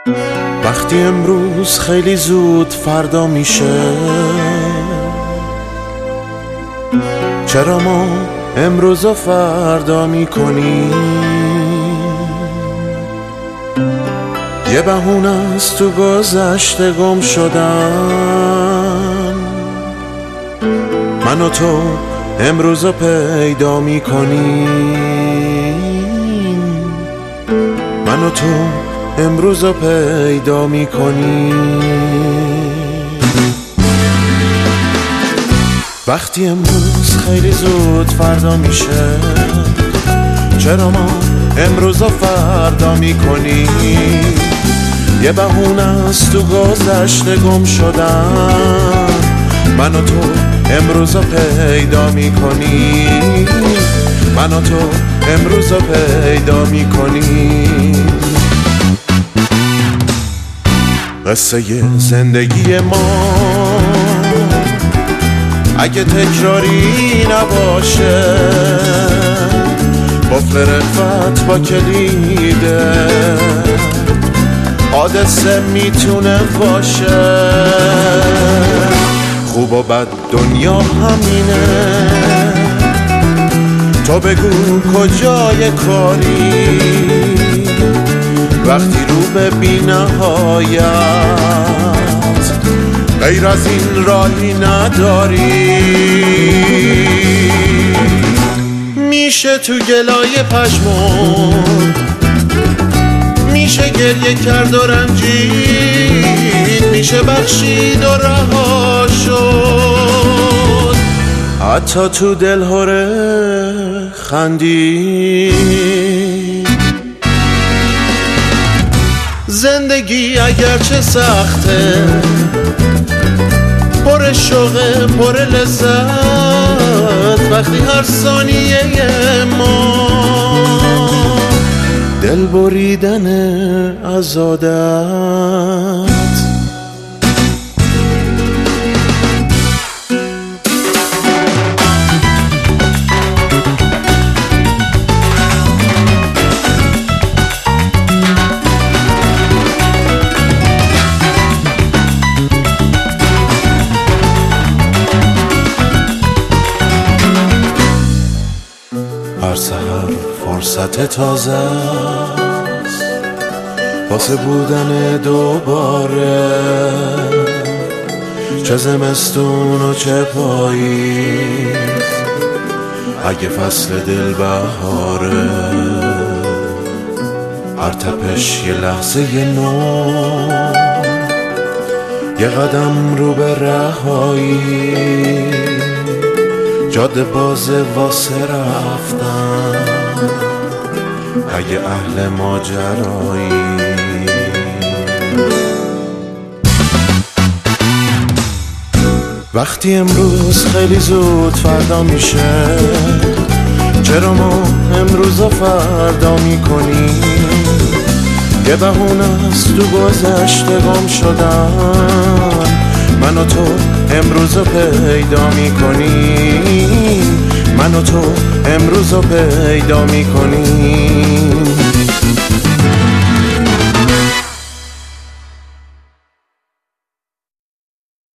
وقتی امروز خیلی زود فردا میشه، چرا ما امروز و فردا میکنیم؟ یه بهونه است تو گذشته گم شدن، من و تو امروز رو پیدا میکنیم، من و تو امروز رو پیدا میکنیم. وقتی امروز خیلی زود فردا میشه، چرا ما امروز رو فردا میکنیم؟ یه بهونه است تو گذشته گم شدن، من و تو امروز رو پیدا میکنیم، من و تو امروز رو پیدا میکنیم. قصه زندگی ما اگه تکراری نباشه، قفل رفت با کلیده، حادثه میتونه باشه. خوب و بد دنیا همینه، تو بگو کجای کاری وقتی رو به بی‌نهایت غیر از این راهی نداری. میشه تو گلای پشمون، میشه گریه کرد و رنجید، میشه بخشید و رها شد، حتی تو دلهره خندید. زندگی اگرچه سخته، پر شوقه پر لذت، وقتی هر ثانیه ما دل بریدن از عادت. هر سحر فرصت تازه است واسه بودن دوباره، چه زمستون و چه پاییز، اگه فصل دل بهاره. هر تپش یه لحظه نو، یه قدم رو به رهایی، جاده باز واسه رفتن اگه اهل ماجرایی. وقتی امروز خیلی زود فردا میشه، چرا ما امروز و فردا میکنیم؟ یه بهونه است تو گذشته گم شدن، من و تو امروز رو پیدا میکنیم، من و تو امروز رو پیدا میکنیم.